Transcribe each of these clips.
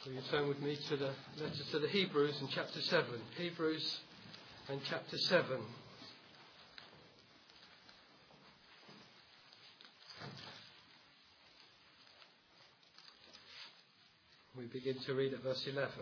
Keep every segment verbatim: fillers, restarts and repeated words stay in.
Will you turn with me to the letter to the Hebrews in chapter seven? Hebrews and chapter seven. We begin to read at verse eleven.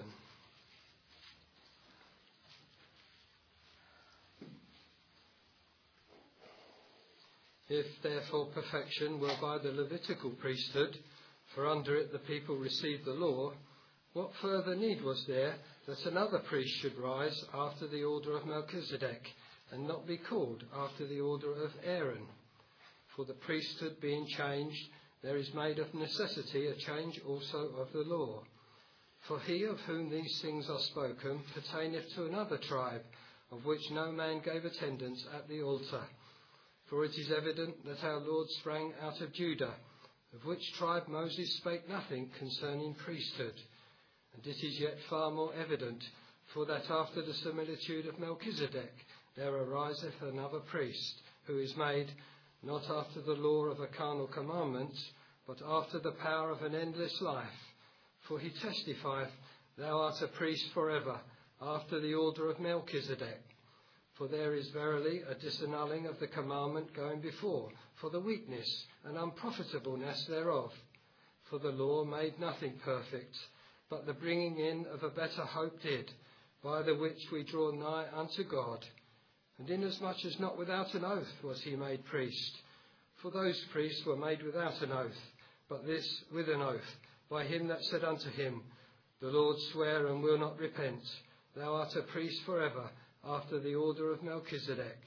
If therefore perfection were by the Levitical priesthood, for under it the people received the law, what further need was there that another priest should rise after the order of Melchizedek, and not be called after the order of Aaron? For the priesthood being changed, there is made of necessity a change also of the law. For he of whom these things are spoken pertaineth to another tribe, of which no man gave attendance at the altar. For it is evident that our Lord sprang out of Judah, of which tribe Moses spake nothing concerning priesthood. And it is yet far more evident, for that after the similitude of Melchizedek there ariseth another priest, who is made not after the law of a carnal commandment, but after the power of an endless life. For he testifieth, Thou art a priest for ever, after the order of Melchizedek. For there is verily a disannulling of the commandment going before, for the weakness and unprofitableness thereof. For the law made nothing perfect, but the bringing in of a better hope did, by the which we draw nigh unto God. And inasmuch as not without an oath was he made priest, for those priests were made without an oath, but this with an oath, by him that said unto him, The Lord sware and will not repent, Thou art a priest for ever, after the order of Melchizedek.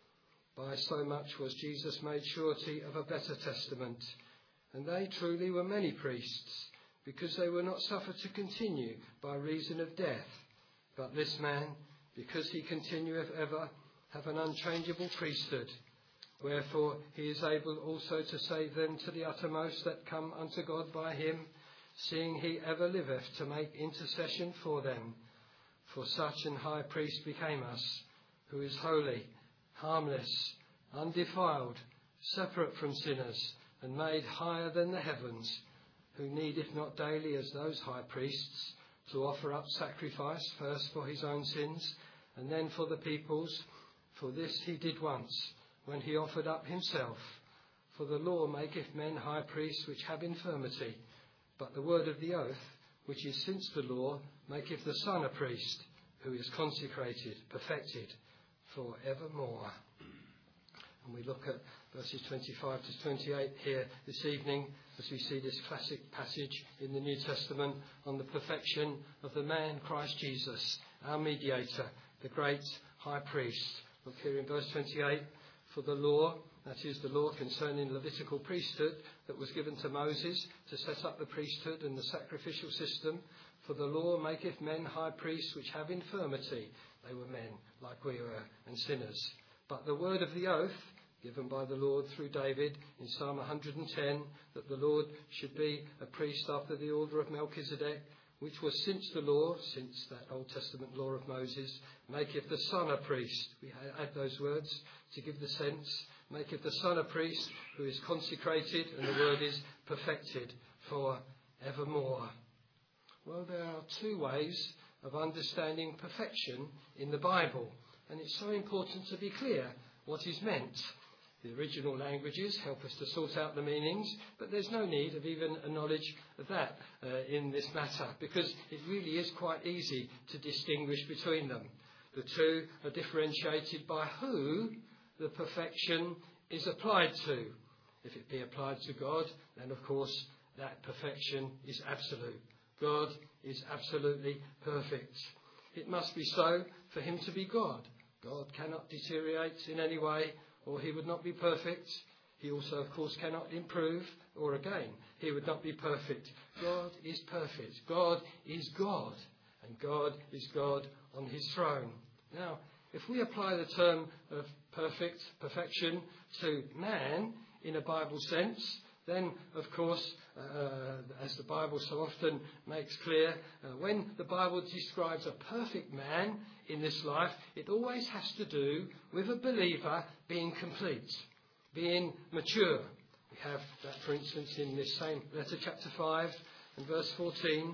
By so much was Jesus made surety of a better testament. And they truly were many priests, because they were not suffered to continue by reason of death. But this man, because he continueth ever, have an unchangeable priesthood. Wherefore he is able also to save them to the uttermost that come unto God by him, seeing he ever liveth to make intercession for them. For such an high priest became us, who is holy, harmless, undefiled, separate from sinners, and made higher than the heavens, who needeth not daily as those high priests to offer up sacrifice, first for his own sins, and then for the people's. For this he did once, when he offered up himself. For the law maketh men high priests which have infirmity, but the word of the oath, which is since the law, maketh the Son a priest, who is consecrated, perfected, for evermore. And we look at verses twenty-five to twenty-eight here this evening, as we see this classic passage in the New Testament on the perfection of the man Christ Jesus, our mediator, the great high priest. Look here in verse twenty-eight, for the law, that is the law concerning Levitical priesthood that was given to Moses to set up the priesthood and the sacrificial system. For the law maketh men high priests which have infirmity. They were men like we were, and sinners. But the word of the oath, given by the Lord through David in Psalm one hundred ten, that the Lord should be a priest after the order of Melchizedek, which was since the law, since that Old Testament law of Moses, maketh the Son a priest. We add those words to give the sense. Maketh the Son a priest, who is consecrated, and the word is perfected for evermore. Well, there are two ways of understanding perfection in the Bible, and it's so important to be clear what is meant. The original languages help us to sort out the meanings, but there's no need of even a knowledge of that uh, in this matter, because it really is quite easy to distinguish between them. The two are differentiated by who the perfection is applied to. If it be applied to God, then of course that perfection is absolute. God is absolutely perfect. It must be so for him to be God. God cannot deteriorate in any way, or he would not be perfect. He also, of course, cannot improve, or again, he would not be perfect. God is perfect. God is God, and God is God on his throne. Now, if we apply the term of perfect, perfection, to man in a Bible sense, then, of course, uh, as the Bible so often makes clear, uh, when the Bible describes a perfect man in this life, it always has to do with a believer being complete, being mature. We have that, for instance, in this same letter, chapter five and verse fourteen.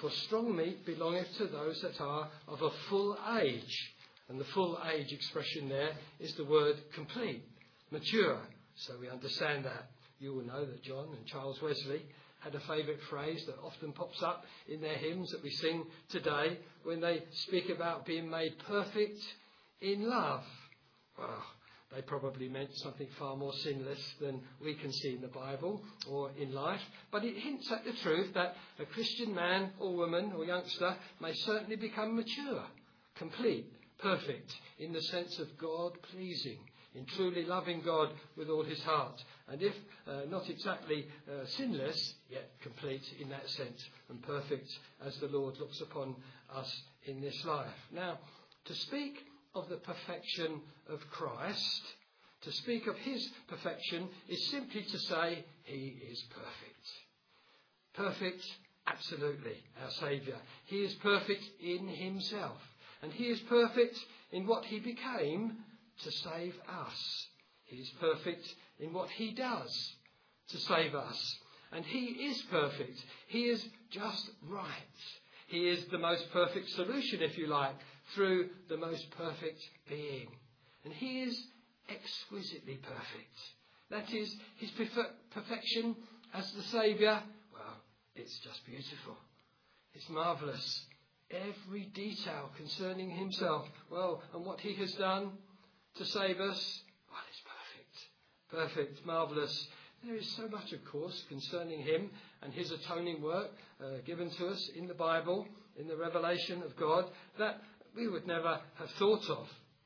For strong meat belongeth to those that are of a full age. And the full age expression there is the word complete, mature. So we understand that. You will know that John and Charles Wesley had a favourite phrase that often pops up in their hymns that we sing today when they speak about being made perfect in love. Well, they probably meant something far more sinless than we can see in the Bible or in life. But it hints at the truth that a Christian man or woman or youngster may certainly become mature, complete, perfect, in the sense of God-pleasing, in truly loving God with all his heart. And if uh, not exactly uh, sinless, yet complete in that sense and perfect as the Lord looks upon us in this life. Now, to speak of the perfection of Christ, to speak of his perfection is simply to say he is perfect. Perfect, absolutely, our Saviour. He is perfect in himself. And he is perfect in what he became to save us. He is perfect in what he does to save us. And he is perfect. He is just right. He is the most perfect solution, if you like, through the most perfect being. And he is exquisitely perfect. That is, his perfection as the Saviour, well, it's just beautiful. It's marvellous. Every detail concerning himself, well, and what he has done to save us, well, it's perfect. Perfect, marvellous. There is so much, of course, concerning him and his atoning work uh, given to us in the Bible, in the revelation of God, that we would never have thought of.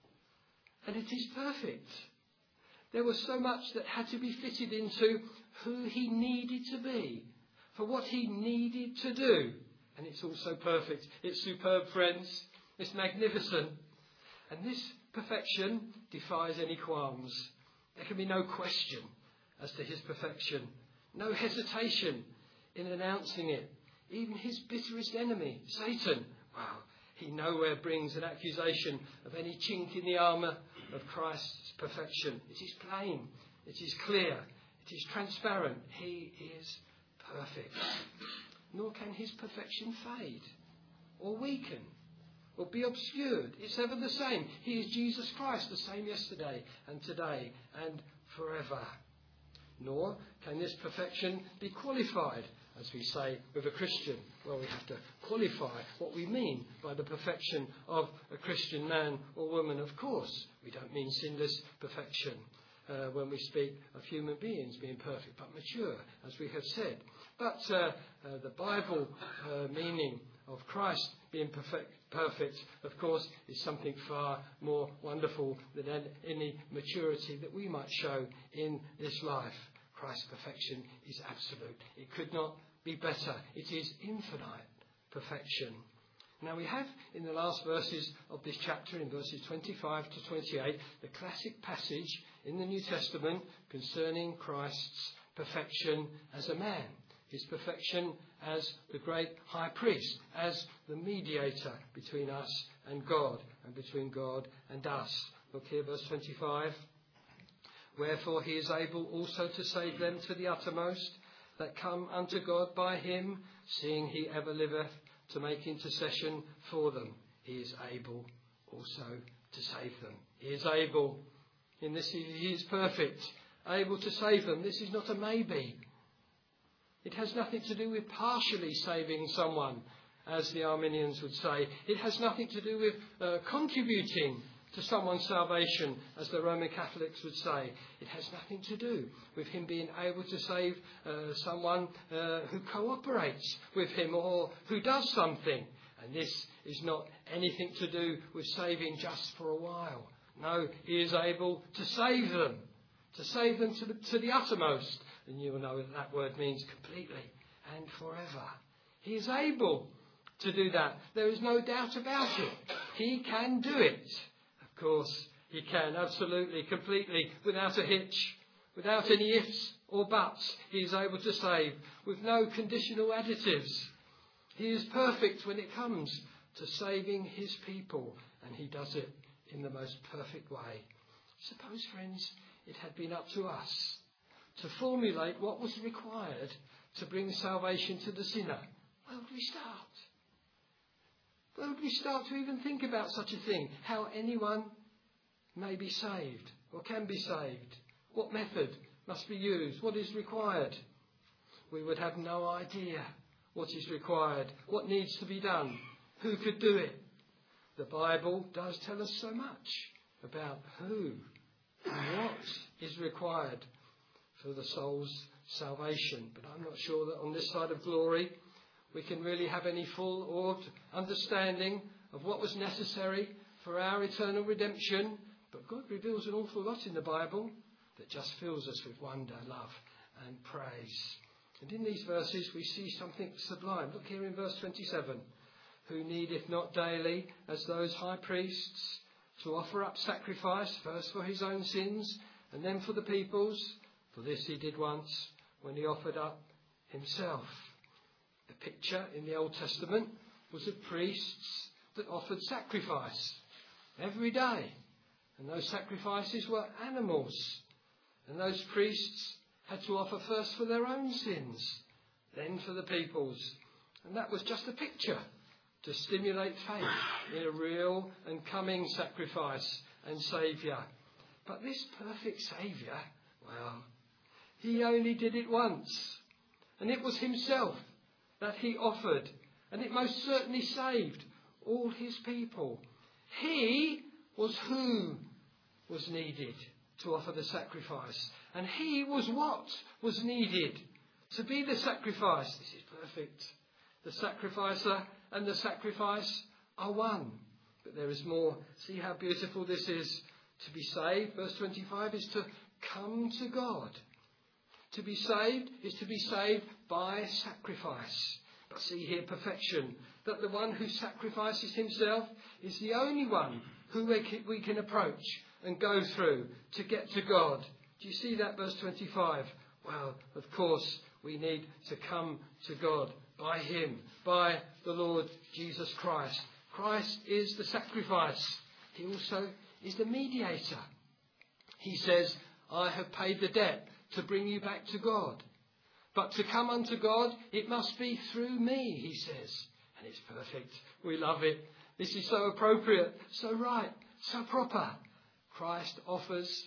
And it is perfect. There was so much that had to be fitted into who he needed to be, for what he needed to do. And it's also perfect. It's superb, friends. It's magnificent. And this perfection defies any qualms. There can be no question as to his perfection. No hesitation in announcing it. Even his bitterest enemy, Satan, well, he nowhere brings an accusation of any chink in the armour of Christ's perfection. It is plain. It is clear. It is transparent. He is perfect. Nor can his perfection fade or weaken or be obscured. It's ever the same. He is Jesus Christ, the same yesterday and today and forever. Nor can this perfection be qualified, as we say with a Christian. Well, we have to qualify what we mean by the perfection of a Christian man or woman. Of course, we don't mean sinless perfection uh, when we speak of human beings being perfect, but mature, as we have said. But uh, uh, the Bible uh, meaning of Christ being perfect, perfect, of course, is something far more wonderful than any maturity that we might show in this life. Christ's perfection is absolute. It could not be better. It is infinite perfection. Now we have in the last verses of this chapter, in verses twenty-five to twenty-eight, the classic passage in the New Testament concerning Christ's perfection as a man. His perfection as the great high priest, as the mediator between us and God, and between God and us. Look here, verse twenty-five. Wherefore he is able also to save them to the uttermost that come unto God by him, seeing he ever liveth to make intercession for them. He is able also to save them. He is able. In this he is perfect, able to save them. This is not a maybe. It has nothing to do with partially saving someone, as the Arminians would say. It has nothing to do with uh, contributing to someone's salvation, as the Roman Catholics would say. It has nothing to do with him being able to save uh, someone uh, who cooperates with him or who does something. And this is not anything to do with saving just for a while. No, he is able to save them, to save them to the, to the uttermost. And you will know what that word means, completely and forever. He is able to do that. There is no doubt about it. He can do it. Of course, he can, absolutely, completely, without a hitch, without any ifs or buts. He is able to save with no conditional additives. He is perfect when it comes to saving his people, and he does it in the most perfect way. Suppose, friends, it had been up to us to formulate what was required to bring salvation to the sinner. Where would we start? Where would we start to even think about such a thing? How anyone may be saved or can be saved? What method must be used? What is required? We would have no idea what is required, what needs to be done, who could do it. The Bible does tell us so much about who and what is required for the soul's salvation. But I'm not sure that on this side of glory we can really have any full or understanding of what was necessary for our eternal redemption. But God reveals an awful lot in the Bible that just fills us with wonder, love and praise. And in these verses we see something sublime. Look here in verse twenty-seven. Who needeth not daily, as those high priests, to offer up sacrifice, first for his own sins, and then for the people's. For this he did once, when he offered up himself. The picture in the Old Testament was of priests that offered sacrifice every day. And those sacrifices were animals. And those priests had to offer first for their own sins, then for the people's. And that was just a picture to stimulate faith in a real and coming sacrifice and Saviour. But this perfect Saviour, well, he only did it once. And it was himself that he offered. And it most certainly saved all his people. He was who was needed to offer the sacrifice. And he was what was needed to be the sacrifice. This is perfect. The sacrificer and the sacrifice are one. But there is more. See how beautiful this is. To be saved, verse twenty-five, is to come to God. To be saved is to be saved by sacrifice. But see here perfection. That the one who sacrifices himself is the only one who we can approach and go through to get to God. Do you see that, verse twenty-five? Well, of course, we need to come to God by him, by the Lord Jesus Christ. Christ is the sacrifice. He also is the mediator. He says, I have paid the debt to bring you back to God. But to come unto God, it must be through me, he says. And it's perfect. We love it. This is so appropriate, so right, so proper. Christ offers,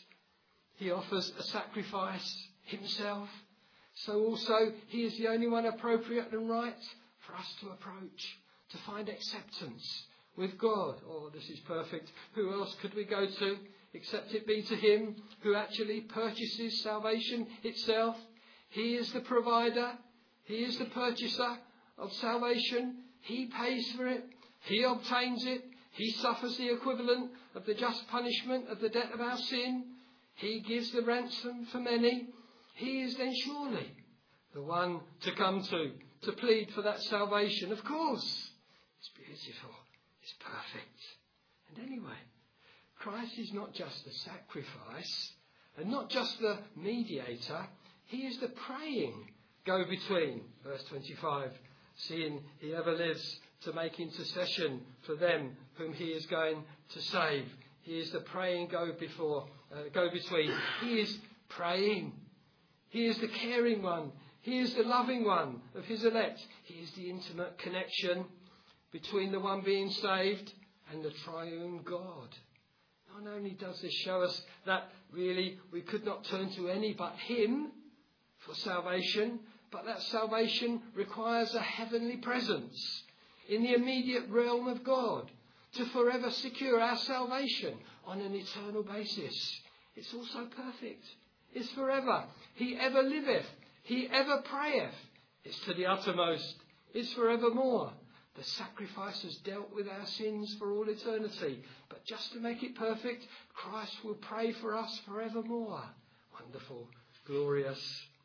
he offers a sacrifice himself. So also, he is the only one appropriate and right for us to approach, to find acceptance with God. Oh, this is perfect. Who else could we go to except it be to him who actually purchases salvation itself? He is the provider. He is the purchaser of salvation. He pays for it. He obtains it. He suffers the equivalent of the just punishment of the debt of our sin. He gives the ransom for many. He is then surely the one to come to, to plead for that salvation. Of course, it's beautiful. It's perfect. And anyway, Christ is not just the sacrifice and not just the mediator. He is the praying go-between. Verse twenty-five, seeing he ever lives to make intercession for them whom he is going to save. He is the praying go-before, uh, go-between. He is praying. He is the caring one. He is the loving one of his elect. He is the intimate connection between the one being saved and the triune God. Not only does this show us that really we could not turn to any but him for salvation, but that salvation requires a heavenly presence in the immediate realm of God to forever secure our salvation on an eternal basis. It's also perfect. It's forever. He ever liveth. He ever prayeth. It's to the uttermost. It's forevermore. The sacrifice has dealt with our sins for all eternity. But just to make it perfect, Christ will pray for us forevermore. Wonderful. Glorious.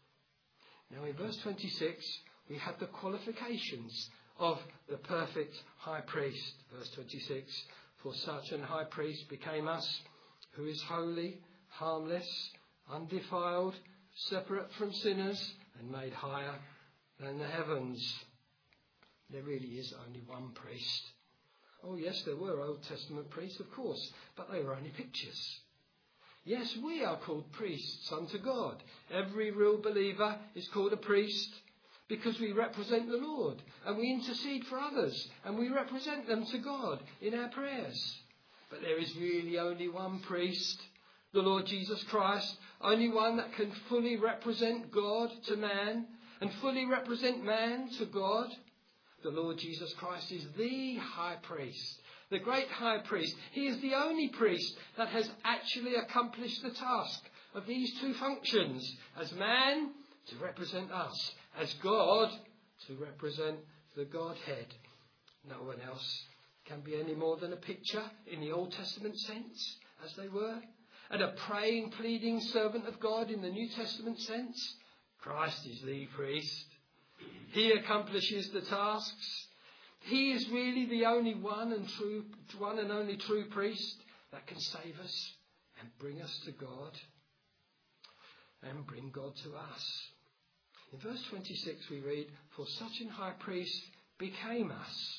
Now in verse twenty-six, we have the qualifications of the perfect high priest. Verse twenty-six, for such an high priest became us, who is holy, harmless, undefiled, separate from sinners, and made higher than the heavens. There really is only one priest. Oh yes, there were Old Testament priests, of course, but they were only pictures. Yes, we are called priests unto God. Every real believer is called a priest, because we represent the Lord and we intercede for others and we represent them to God in our prayers. But there is really only one priest, the Lord Jesus Christ, only one that can fully represent God to man and fully represent man to God. The Lord Jesus Christ is the high priest, the great high priest. He is the only priest that has actually accomplished the task of these two functions, as man to represent us, as God to represent the Godhead. No one else can be any more than a picture in the Old Testament sense, as they were, and a praying, pleading servant of God in the New Testament sense. Christ is the priest. He accomplishes the tasks. He is really the only one and true, one and only true priest that can save us and bring us to God and bring God to us. In verse twenty-six we read, "For such an high priest became us."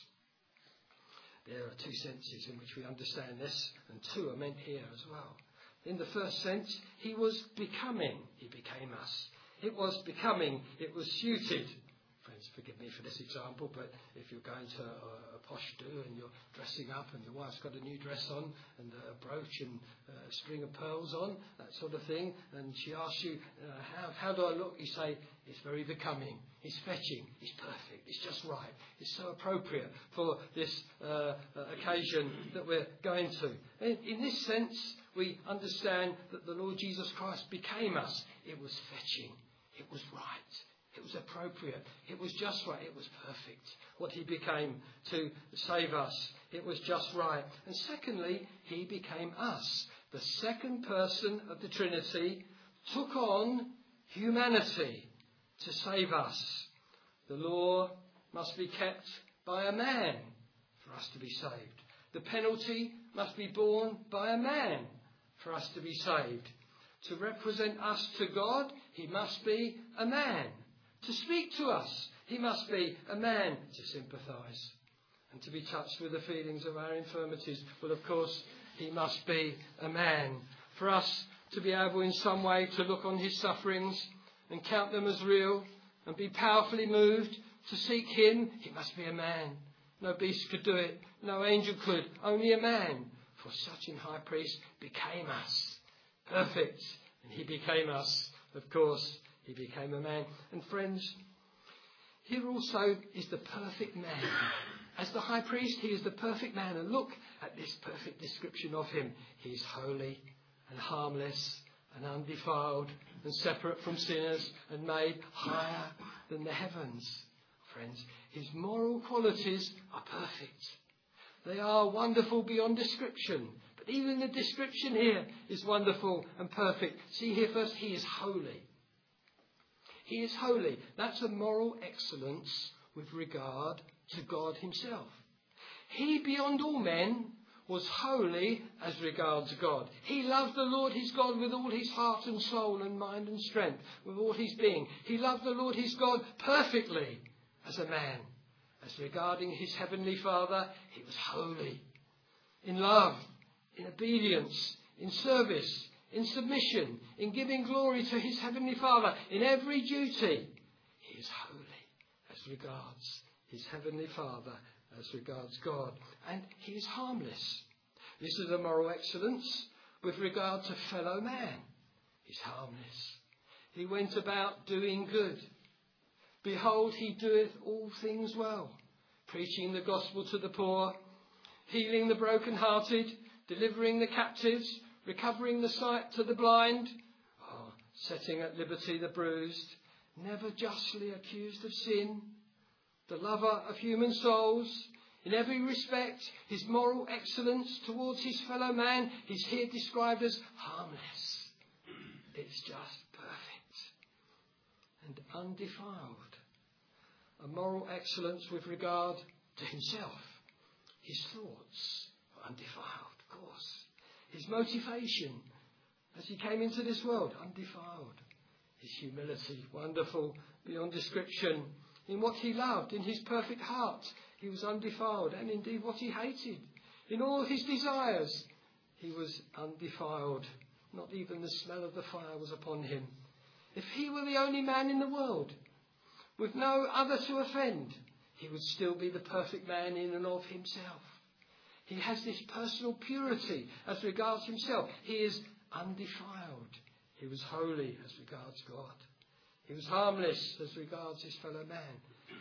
There are two senses in which we understand this, and two are meant here as well. In the first sense, he was becoming. He became us. It was becoming. It was suited. Friends, forgive me for this example, but if you're going to a, a posh do and you're dressing up and your wife's got a new dress on and a brooch and a string of pearls on, that sort of thing, and she asks you, uh, how, how do I look? You say, it's very becoming, it's fetching, it's perfect, it's just right, it's so appropriate for this uh, occasion that we're going to. In, in this sense, we understand that the Lord Jesus Christ became us. It was fetching, it was right. It was appropriate. It was just right. It was perfect. What he became to save us. It was just right. And secondly, he became us. The second person of the Trinity took on humanity to save us. The law must be kept by a man for us to be saved. The penalty must be borne by a man for us to be saved. To represent us to God, he must be a man. To speak to us, he must be a man. To sympathise and to be touched with the feelings of our infirmities, well, of course, he must be a man. For us to be able in some way to look on his sufferings and count them as real and be powerfully moved to seek him, he must be a man. No beast could do it. No angel could. Only a man. For such an high priest became us. Perfect. And he became us, of course. He became a man. And friends, here also is the perfect man. As the high priest, he is the perfect man. And look at this perfect description of him. He is holy and harmless and undefiled and separate from sinners and made higher than the heavens. Friends, his moral qualities are perfect. They are wonderful beyond description. But even the description here is wonderful and perfect. See here first, he is holy. He is holy. That's a moral excellence with regard to God himself. He, beyond all men, was holy as regards God. He loved the Lord his God with all his heart and soul and mind and strength, with all his being. He loved the Lord his God perfectly as a man. As regarding his heavenly Father, he was holy. In love, in obedience, in service, in submission, in giving glory to his heavenly Father, in every duty. He is holy as regards his heavenly Father, as regards God. And he is harmless. This is a moral excellence with regard to fellow man. He's harmless. He went about doing good. Behold, he doeth all things well, preaching the gospel to the poor, healing the brokenhearted, delivering the captives, recovering the sight to the blind, oh, setting at liberty the bruised, never justly accused of sin, the lover of human souls. In every respect, his moral excellence towards his fellow man is here described as harmless. It's just perfect and undefiled. A moral excellence with regard to himself. His thoughts are undefiled, of course. His motivation as he came into this world, undefiled. His humility, wonderful beyond description. In what he loved, in his perfect heart, he was undefiled. And indeed what he hated, in all his desires, he was undefiled. Not even the smell of the fire was upon him. If he were the only man in the world, with no other to offend, he would still be the perfect man in and of himself. He has this personal purity as regards himself. He is undefiled. He was holy as regards God. He was harmless as regards his fellow man.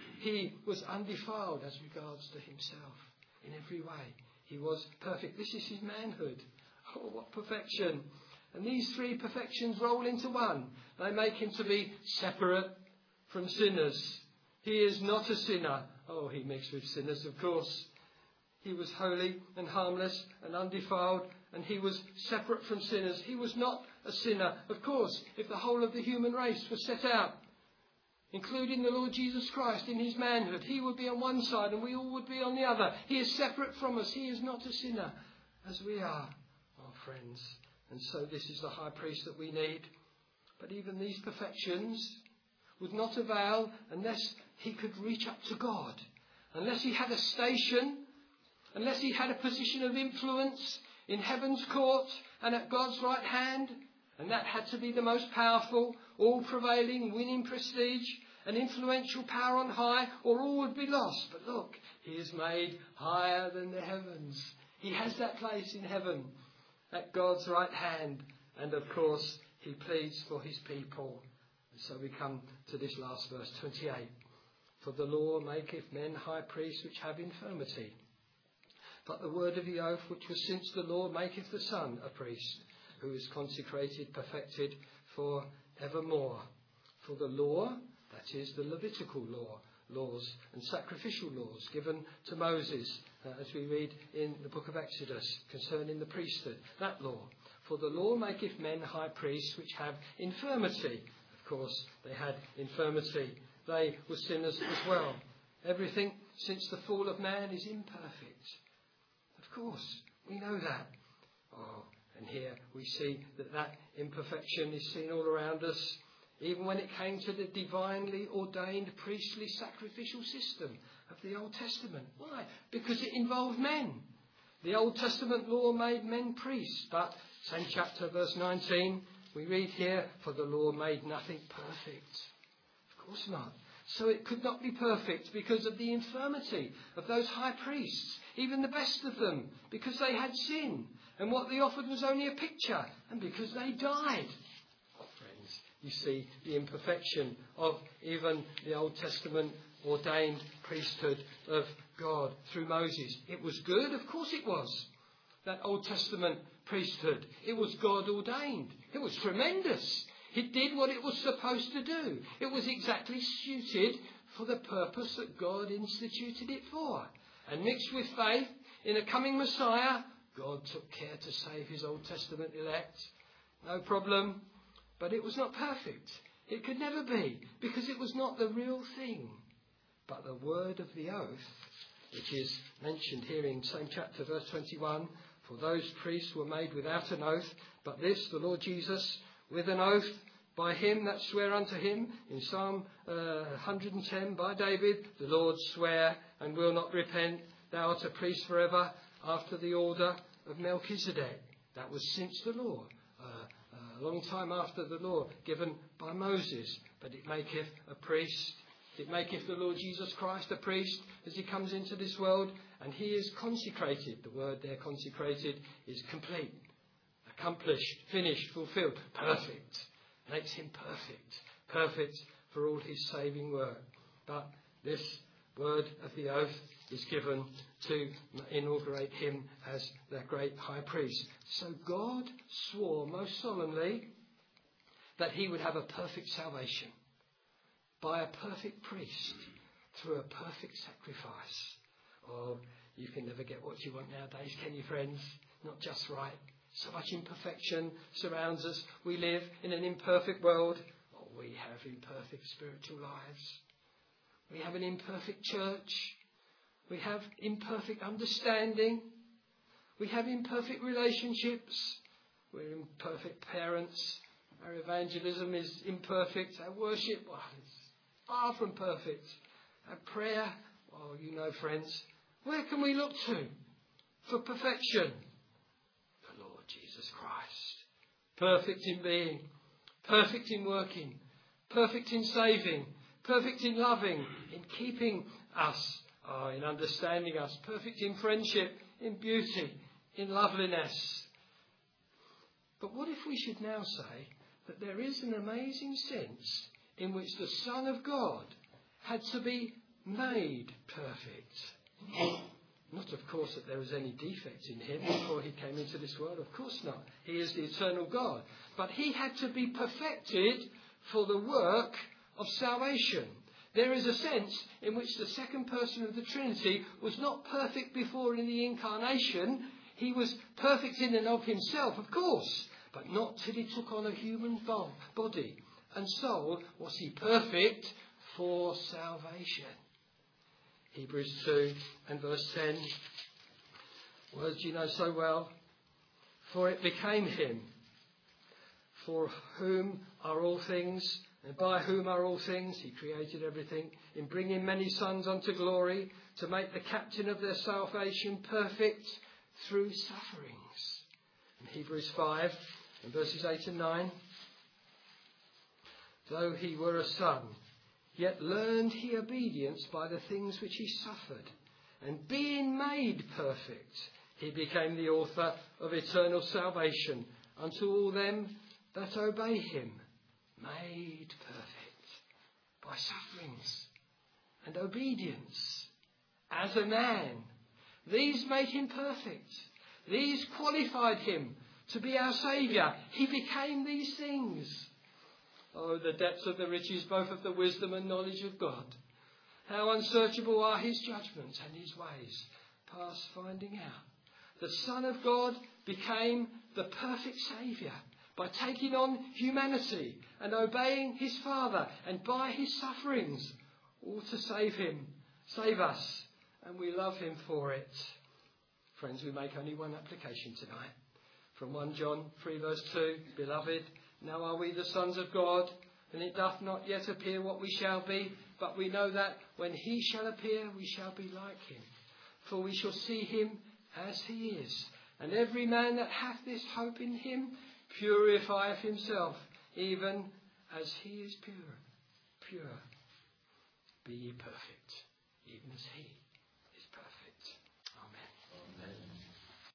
He was undefiled as regards to himself in every way. He was perfect. This is his manhood. Oh, what perfection. And these three perfections roll into one. They make him to be separate from sinners. He is not a sinner. Oh, he mixed with sinners, of course. He was holy and harmless and undefiled, and he was separate from sinners. He was not a sinner. Of course, if the whole of the human race was set out, including the Lord Jesus Christ in his manhood, he would be on one side and we all would be on the other. He is separate from us. He is not a sinner, as we are, our friends. And so this is the high priest that we need. But even these perfections would not avail unless he could reach up to God, unless he had a station, unless he had a position of influence in heaven's court and at God's right hand. And that had to be the most powerful, all-prevailing, winning prestige, an influential power on high, or all would be lost. But look, he is made higher than the heavens. He has that place in heaven at God's right hand. And of course, he pleads for his people. And so we come to this last verse, twenty-eight. For the law maketh men high priests which have infirmity. But the word of the oath which was since the law maketh the Son a priest, who is consecrated, perfected for evermore. For the law, that is the Levitical law, laws and sacrificial laws given to Moses, uh, as we read in the book of Exodus concerning the priesthood, that law. For the law maketh men high priests which have infirmity. Of course, they had infirmity. They were sinners as well. Everything since the fall of man is imperfect. Of course, we know that. Oh, and here we see that that imperfection is seen all around us, even when it came to the divinely ordained priestly sacrificial system of the Old Testament. Why? Because it involved men. The Old Testament law made men priests, but same chapter, verse nineteen, we read here, for the law made nothing perfect. Of course not. So it could not be perfect because of the infirmity of those high priests, even the best of them, because they had sin. And what they offered was only a picture, and because they died. Oh, friends, you see the imperfection of even the Old Testament ordained priesthood of God through Moses. It was good, of course it was. That Old Testament priesthood, it was God ordained. It was tremendous. It did what it was supposed to do. It was exactly suited for the purpose that God instituted it for. And mixed with faith in a coming Messiah, God took care to save his Old Testament elect. No problem. But it was not perfect. It could never be, because it was not the real thing. But the word of the oath, which is mentioned here in same chapter, verse twenty-one, for those priests were made without an oath, but this, the Lord Jesus, with an oath by him that sware unto him, in Psalm uh, one hundred ten, by David, the Lord sware and will not repent, thou art a priest forever, after the order of Melchizedek. That was since the law, uh, a long time after the law given by Moses. But it maketh a priest, it maketh the Lord Jesus Christ a priest as he comes into this world, and he is consecrated. The word there, consecrated, is complete, accomplished, finished, fulfilled, perfect. Makes him perfect, perfect for all his saving work. But this word of the oath is given to inaugurate him as the great high priest. So God swore most solemnly that he would have a perfect salvation by a perfect priest through a perfect sacrifice. Oh, you can never get what you want nowadays, can you, friends? Not just right. So much imperfection surrounds us. We live in an imperfect world. Oh, we have imperfect spiritual lives. We have an imperfect church. We have imperfect understanding. We have imperfect relationships. We're imperfect parents. Our evangelism is imperfect. Our worship, well, it's far from perfect. Our prayer, well, you know, friends, where can we look to for perfection? Jesus Christ, perfect in being, perfect in working, perfect in saving, perfect in loving, in keeping us, uh, in understanding us, perfect in friendship, in beauty, in loveliness. But what if we should now say that there is an amazing sense in which the Son of God had to be made perfect? Not, of course, that there was any defect in him before he came into this world. Of course not. He is the eternal God. But he had to be perfected for the work of salvation. There is a sense in which the second person of the Trinity was not perfect before in the incarnation. He was perfect in and of himself, of course, but not till he took on a human body. And so was he perfect for salvation. Hebrews two and verse ten. Words you know so well. For it became him, for whom are all things, and by whom are all things, he created everything, in bringing many sons unto glory, to make the captain of their salvation perfect through sufferings. In Hebrews five and verses eight and nine. Though he were a son, yet learned he obedience by the things which he suffered. And being made perfect, he became the author of eternal salvation unto all them that obey him. Made perfect by sufferings and obedience as a man. These made him perfect. These qualified him to be our Saviour. He became these things. Oh, the depths of the riches, both of the wisdom and knowledge of God. How unsearchable are his judgments and his ways, past finding out. The Son of God became the perfect Saviour by taking on humanity and obeying his Father, and by his sufferings, all to save him, save us, and we love him for it. Friends, we make only one application tonight. From First John three verse two, Beloved, now are we the sons of God, and it doth not yet appear what we shall be, but we know that when he shall appear, we shall be like him. For we shall see him as he is. And every man that hath this hope in him purifieth himself, even as he is pure. Pure. Be ye perfect, even as he is perfect. Amen. Amen.